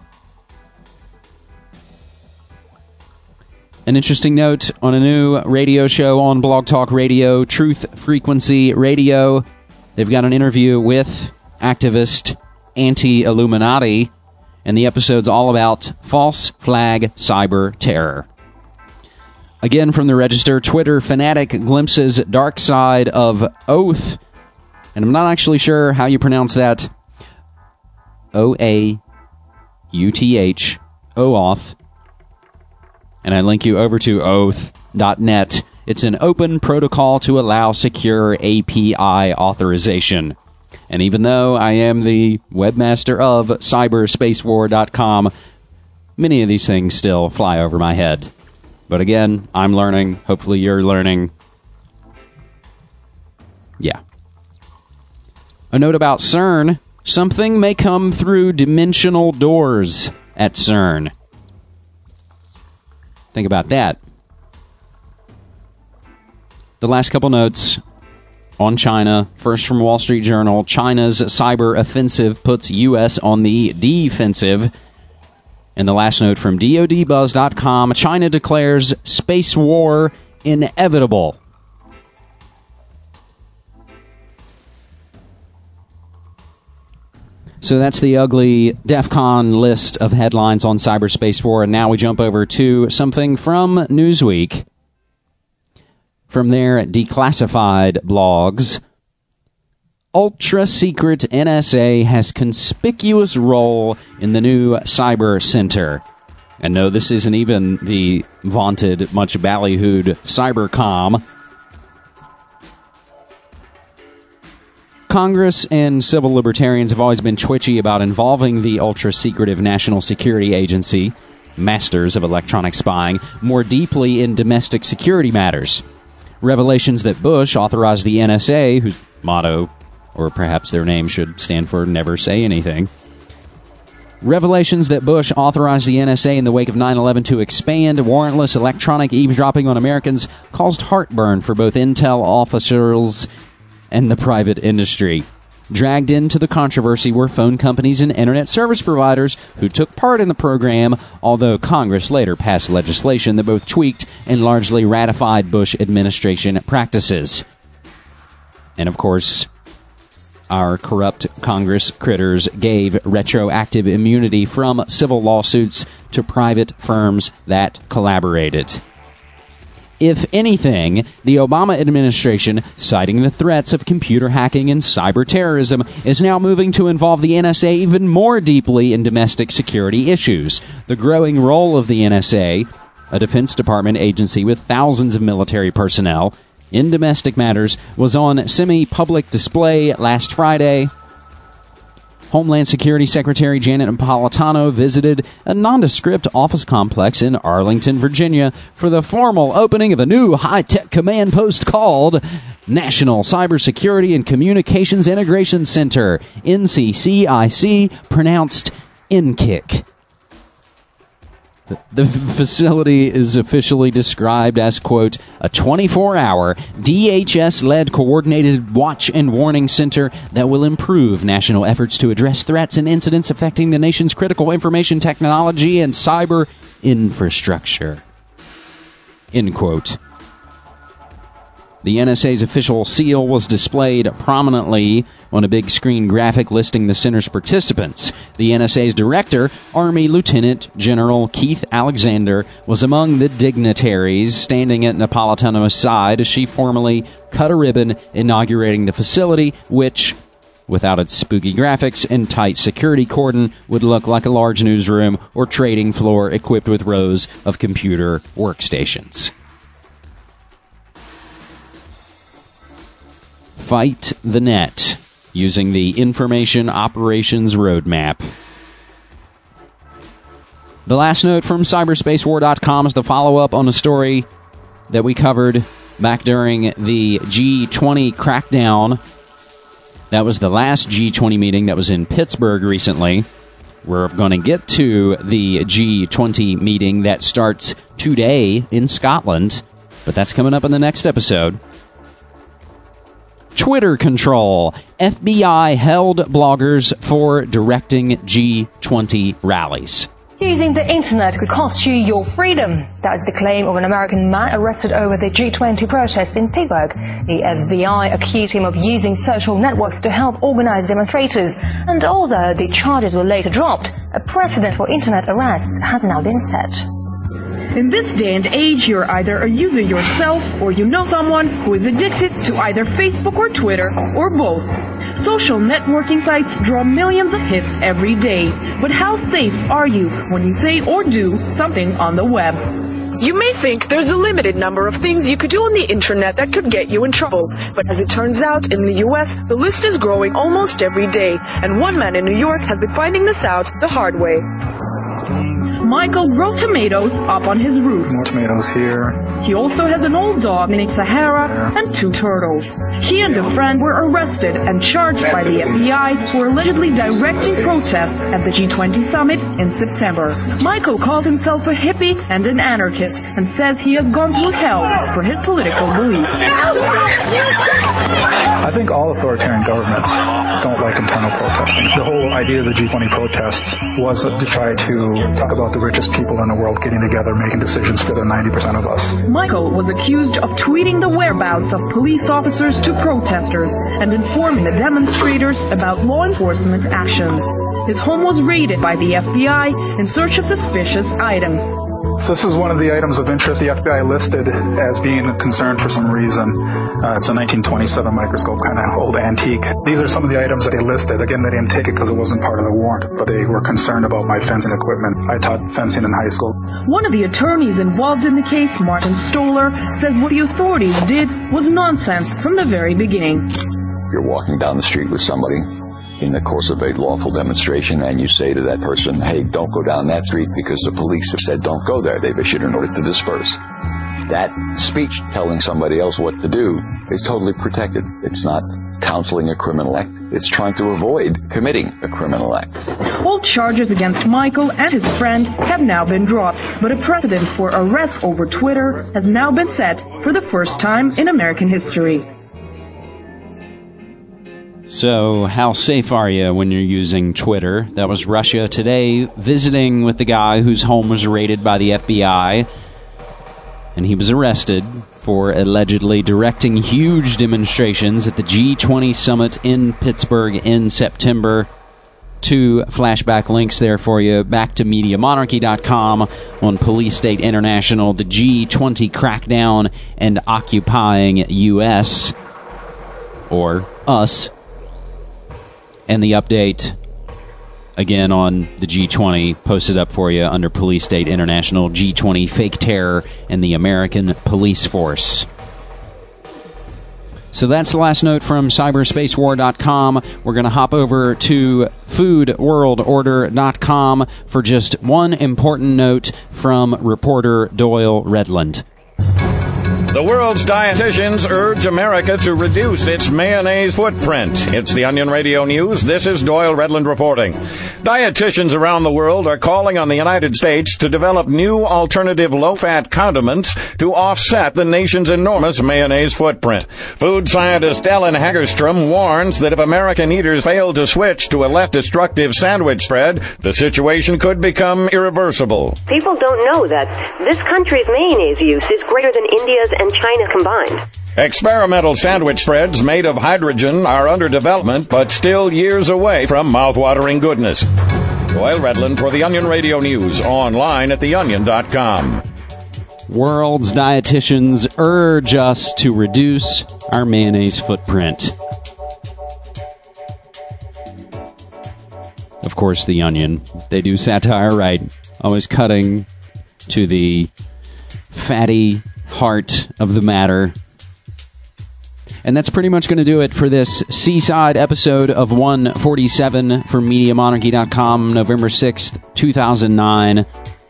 An interesting note on a new radio show on Blog Talk Radio, Truth Frequency Radio. They've got an interview with activist anti-Illuminati, and the episode's all about false flag cyber terror. Again, from the Register, Twitter fanatic glimpses dark side of Oath. And I'm not actually sure how you pronounce that. O A U T H, O-auth. And I link you over to oath dot net. It's an open protocol to allow secure A P I authorization. And even though I am the webmaster of cyber space war dot com, many of these things still fly over my head. But again, I'm learning. Hopefully you're learning. Yeah. A note about CERN. Something may come through dimensional doors at CERN. Think about that. The last couple notes on China. First from Wall Street Journal. China's cyber offensive puts U S on the defensive. And the last note from D O D buzz dot com. China declares space war inevitable. So that's the ugly DEFCON list of headlines on cyberspace war. And now we jump over to something from Newsweek. From their declassified blogs. Ultra-secret N S A has conspicuous role in the new Cyber Center. And no, this isn't even the vaunted, much ballyhooed Cybercom. Congress and civil libertarians have always been twitchy about involving the ultra-secretive National Security Agency, masters of electronic spying, more deeply in domestic security matters. Revelations that Bush authorized the N S A, whose motto, or perhaps their name should stand for Never Say Anything, Revelations that Bush authorized the N S A in the wake of nine eleven to expand warrantless electronic eavesdropping on Americans caused heartburn for both intel officials and the private industry. Dragged into the controversy were phone companies and internet service providers who took part in the program, although Congress later passed legislation that both tweaked and largely ratified Bush administration practices. And of course, our corrupt Congress critters gave retroactive immunity from civil lawsuits to private firms that collaborated. If anything, the Obama administration, citing the threats of computer hacking and cyber terrorism, is now moving to involve the N S A even more deeply in domestic security issues. The growing role of the N S A, a Defense Department agency with thousands of military personnel, in domestic matters, was on semi-public display last Friday. Homeland Security Secretary Janet Napolitano visited a nondescript office complex in Arlington, Virginia, for the formal opening of a new high-tech command post called National Cybersecurity and Communications Integration Center, N C C I C, pronounced N C I C. The facility is officially described as, quote, a twenty-four hour D H S-led coordinated watch and warning center that will improve national efforts to address threats and incidents affecting the nation's critical information technology and cyber infrastructure, end quote. The N S A's official seal was displayed prominently on a big screen graphic listing the center's participants. The N S A's director, Army Lieutenant General Keith Alexander, was among the dignitaries standing at Napolitano's side as she formally cut a ribbon inaugurating the facility, which, without its spooky graphics and tight security cordon, would look like a large newsroom or trading floor equipped with rows of computer workstations. Fight the net using the Information Operations Roadmap. The last note from cyberspace war dot com is the follow-up on a story that we covered back during the G twenty crackdown. That was the last G twenty meeting that was in Pittsburgh recently. We're going to get to the G twenty meeting that starts today in Scotland, but that's coming up in the next episode. Twitter control. F B I held bloggers for directing G twenty rallies. Using the internet could cost you your freedom. That is the claim of an American man arrested over the G twenty protests in Pittsburgh. The F B I accused him of using social networks to help organize demonstrators. And although the charges were later dropped, a precedent for internet arrests has now been set. In this day and age, you're either a user yourself or you know someone who is addicted to either Facebook or Twitter or both. Social networking sites draw millions of hits every day. But how safe are you when you say or do something on the web? You may think there's a limited number of things you could do on the internet that could get you in trouble. But as it turns out, in the U S, the list is growing almost every day. And one man in New York has been finding this out the hard way. Michael grows tomatoes up on his roof. More tomatoes here. He also has an old dog named Sahara and two turtles. He and a friend were arrested and charged by the F B I for allegedly directing protests at the G twenty summit in September. Michael calls himself a hippie and an anarchist and says he has gone through hell for his political beliefs. I think all authoritarian governments don't like internal protesting. The whole idea of the G twenty protests was to try to talk about the richest people in the world getting together, making decisions for the ninety percent of us. Michael was accused of tweeting the whereabouts of police officers to protesters and informing the demonstrators about law enforcement actions. His home was raided by the F B I in search of suspicious items. So this is one of the items of interest the F B I listed as being concerned for some reason. Uh, it's a nineteen twenty-seven microscope, kind of old antique. These are some of the items that they listed. Again, they didn't take it because it wasn't part of the warrant, but they were concerned about my fencing equipment. I taught fencing in high school. One of the attorneys involved in the case, Martin Stoller, said what the authorities did was nonsense from the very beginning. You're walking down the street with somebody in the course of a lawful demonstration, and you say to that person, hey, don't go down that street because the police have said don't go there. They've issued an order to disperse. that speech telling somebody else what to do is totally protected. It's not counseling a criminal act. It's trying to avoid committing a criminal act. All charges against Michael and his friend have now been dropped, but a precedent for arrests over Twitter has now been set for the first time in American history. So, how safe are you when you're using Twitter? That was Russia Today visiting with the guy whose home was raided by the F B I, and he was arrested for allegedly directing huge demonstrations at the G twenty summit in Pittsburgh in September. Two flashback links there for you. Back to Media Monarchy dot com on Police State International, the G twenty crackdown and occupying U S, or us. And the update, again, on the G twenty, posted up for you under Police State International, G twenty Fake Terror and the American Police Force. So that's the last note from cyberspace war dot com. We're going to hop over to food world order dot com for just one important note from reporter Doyle Redland. The world's dietitians urge America to reduce its mayonnaise footprint. It's the Onion Radio News. This is Doyle Redland reporting. Dietitians around the world are calling on the United States to develop new alternative low-fat condiments to offset the nation's enormous mayonnaise footprint. Food scientist Ellen Hagerstrom warns that if American eaters fail to switch to a less destructive sandwich spread, the situation could become irreversible. People don't know that this country's mayonnaise use is greater than India's and China combined. Experimental sandwich spreads made of hydrogen are under development, but still years away from mouth-watering goodness. Doyle Redland for the Onion Radio News, online at the onion dot com. World's dietitians urge us to reduce our mayonnaise footprint. Of course, the Onion. They do satire right. Always cutting to the fatty heart of the matter. And that's pretty much going to do it for this Seaside episode of one forty-seven from Media Monarchy dot com, November sixth, two thousand nine.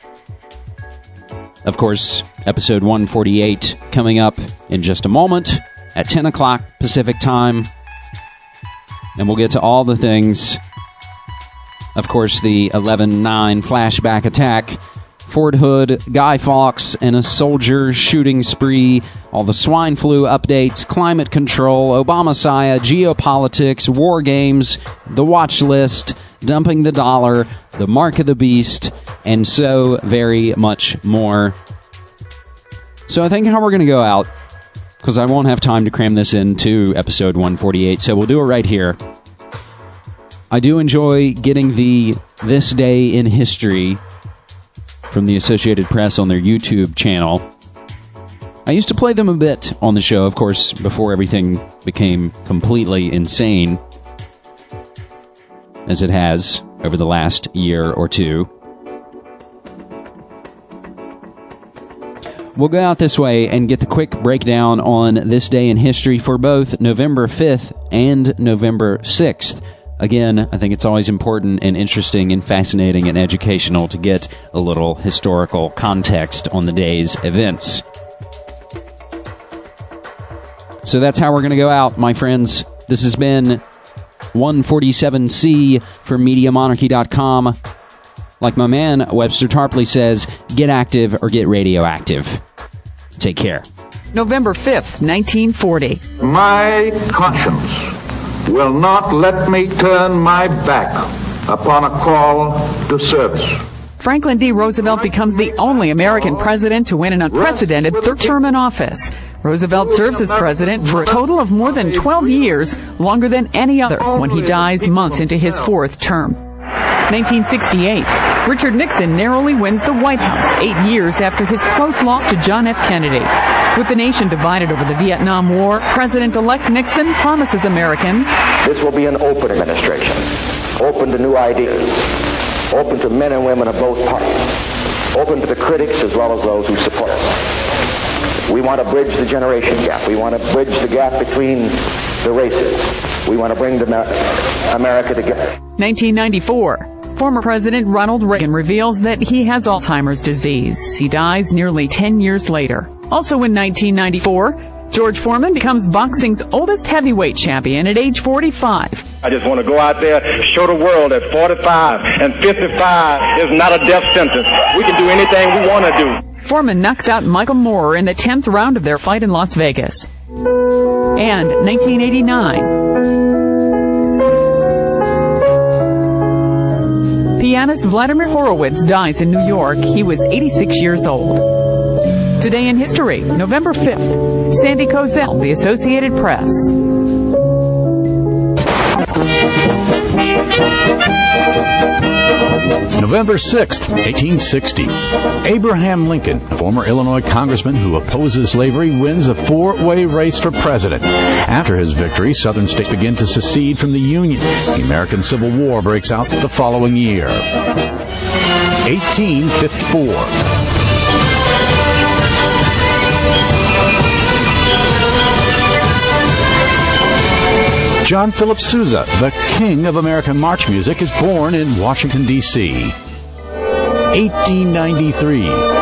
Of course, episode one forty-eight coming up in just a moment at ten o'clock Pacific time. And we'll get to all the things. Of course, the eleven nine flashback attack, Fort Hood, Guy Fawkes, and a soldier shooting spree, all the swine flu updates, climate control, Obama-Sia, geopolitics, war games, the watch list, dumping the dollar, the mark of the beast, and so very much more. So I think how we're going to go out, because I won't have time to cram this into episode one forty-eight, so we'll do it right here. I do enjoy getting the This Day in History from the Associated Press on their YouTube channel. I used to play them a bit on the show, of course, before everything became completely insane, as it has over the last year or two. We'll go out this way and get the quick breakdown on this day in history for both November fifth and November sixth. Again, I think it's always important and interesting and fascinating and educational to get a little historical context on the day's events. So that's how we're going to go out, my friends. This has been one forty-seven C for Media Monarchy dot com. Like my man Webster Tarpley says, get active or get radioactive. Take care. November fifth, nineteen forty. My conscience will not let me turn my back upon a call to service. Franklin D. Roosevelt becomes the only American president to win an unprecedented third term in office. Roosevelt serves as president for a total of more than twelve years, longer than any other, when he dies months into his fourth term. nineteen sixty-eight. Richard Nixon narrowly wins the White House eight years after his close loss to John F. Kennedy. With the nation divided over the Vietnam War, President-elect Nixon promises Americans, this will be an open administration, open to new ideas, open to men and women of both parties, open to the critics as well as those who support us. We want to bridge the generation gap. We want to bridge the gap between the races. We want to bring the America together. nineteen ninety-four. Former President Ronald Reagan reveals that he has Alzheimer's disease. He dies nearly ten years later. Also in nineteen ninety-four, George Foreman becomes boxing's oldest heavyweight champion at age forty-five. I just want to go out there, show the world that forty-five and fifty-five is not a death sentence. We can do anything we want to do. Foreman knocks out Michael Moorer in the tenth round of their fight in Las Vegas. And nineteen eighty-nine. Pianist Vladimir Horowitz dies in New York. He was eighty-six years old. Today in history, November fifth, Sandy Kozel, The Associated Press. November sixth, eighteen sixty. Abraham Lincoln, a former Illinois congressman who opposes slavery, wins a four-way race for president. After his victory, southern states begin to secede from the Union. The American Civil War breaks out the following year. eighteen fifty-four. John Philip Sousa, the king of American march music, is born in Washington, D C eighteen ninety-three.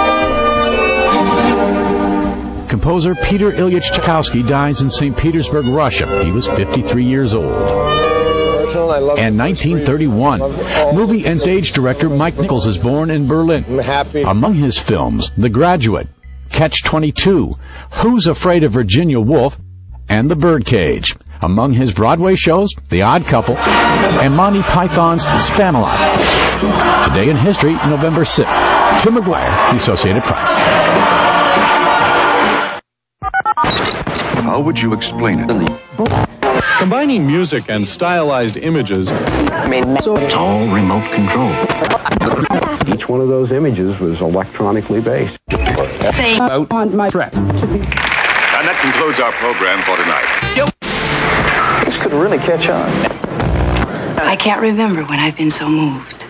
Composer Peter Ilyich Tchaikovsky dies in Saint Petersburg, Russia. He was fifty-three years old. And nineteen thirty-one, movie and stage director Mike Nichols is born in Berlin. Among his films, The Graduate, Catch twenty-two, Who's Afraid of Virginia Woolf, and The Birdcage. Among his Broadway shows, The Odd Couple, and Monty Python's Spamalot. Today in history, November sixth. Tim McGuire, The Associated Press. How would you explain it? Combining music and stylized images. It's all remote control. Each one of those images was electronically based. Say out on my track. And that concludes our program for tonight. This could really catch on. I can't remember when I've been so moved.